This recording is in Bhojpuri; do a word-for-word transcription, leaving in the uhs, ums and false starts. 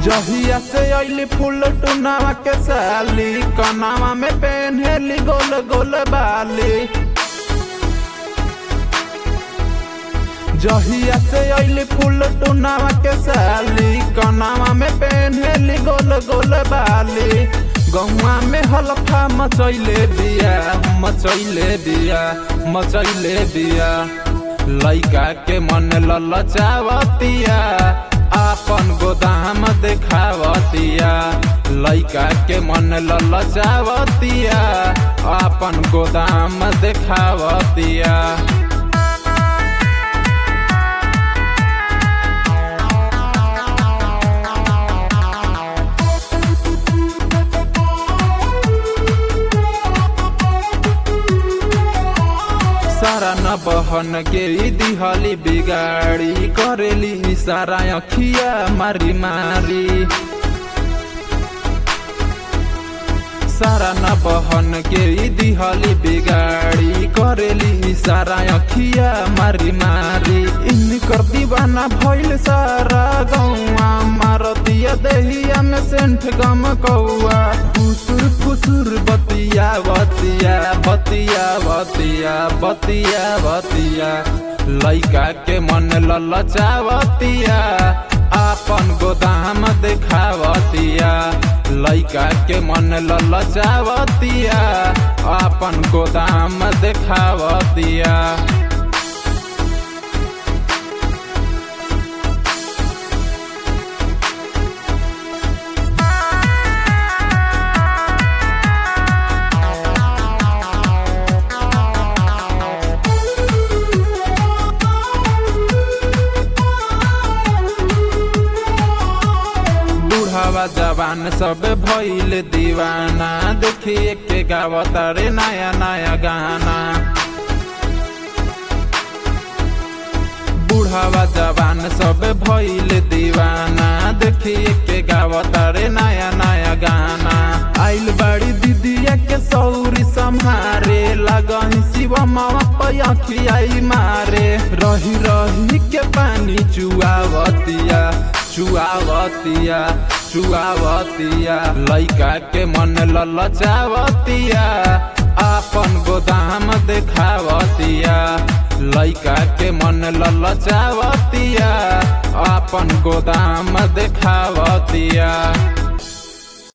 जहिया से अइली फूल टुनावा के साली, कनावा में पेन्हेली गोल गोल बाली। जहिया से अइली फूल टुनावा के साली, कनावा में पेन्हेली गोल गोल बाली। गौवा में हलफा मचैले बिया, मचैले बिया, मचैले बिया। लइका के मन ललचावतिया, आपन गोदाम देखावतिया। लइका के मन ललचावतिया, आपन गोदाम देखावतिया। सारा न बहन के दिहली बिगाड़ी, करेली सारा अखिया मारी मारी। सारा न बहन के दिहली बिगाड़ी, करेली सारा अखिया मारी मारी। इनकर दीवाना भइल सारा गौआ, मारतिया देहिया में सेंठ गम कौआ। फुसुर फुसुर बतिया बतिया, बतिया बतिया, बतिया बतिया। लइका के मन ललचावतिया, आपन गोदाम देखावतिया। लइका के मन ललचावतिया, आपन गोदाम देखावतिया। बुढ़ावा जवान सब भइल दीवाना, देखिए के गावता रे नया नया गाना। बुढ़ावा जवान सब भइल दीवाना, देखिए के गावता रे नया नया गाना। आइल बड़ी दीदिया के सौरी सम्हारे, लगही शिव मामा पयखियाई मारे। रही रही के पानी चुआवतिया, चुआवतिया, चुआवतिया। लइका के मन ललचावतिया, आपन गोदाम देखावतिया। लइका के मन ललचावतिया, आपन गोदाम देखावतिया।